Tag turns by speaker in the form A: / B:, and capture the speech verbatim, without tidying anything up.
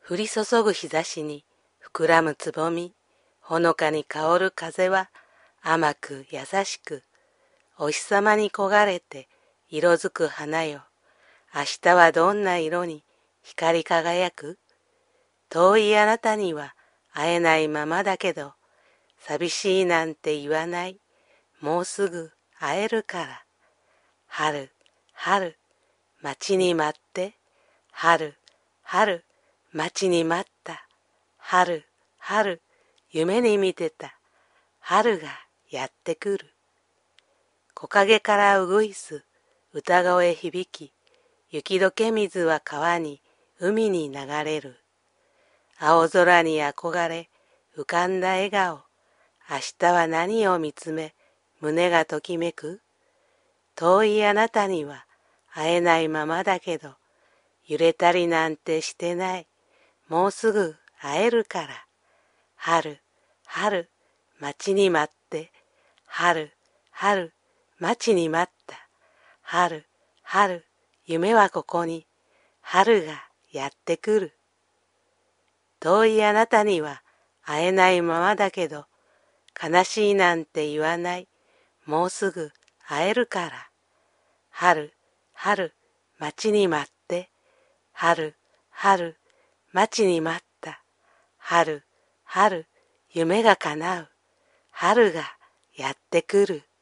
A: 降り注ぐ日差しに膨らむつぼみ、ほのかに香る風は甘く優しく、お日様に焦がれて色づく花よ。明日はどんな色に光り輝く？遠いあなたには会えないままだけど、寂しいなんて言わない。もうすぐ会えるから。春、春、待ちに待って。春、春、待ちに待った。春、春、夢に見てた。春がやってくる。木陰からうぐいす歌声響き、雪解け水は川に海に流れる。青空に憧れ浮かんだ笑顔、明日は何を見つめ胸がときめく？遠いあなたには会えないままだけど、揺れたりなんてしてない。もうすぐ会えるから。春、春、待ちに待って。春、春、待ちに待った。春、春、夢はここに。春がやってくる。遠いあなたには会えないままだけど、悲しいなんて言わない。もうすぐ会えるから。春、春、待ちに待って。春、春、待ちに待った。春、春、夢が叶う。春がやってくる。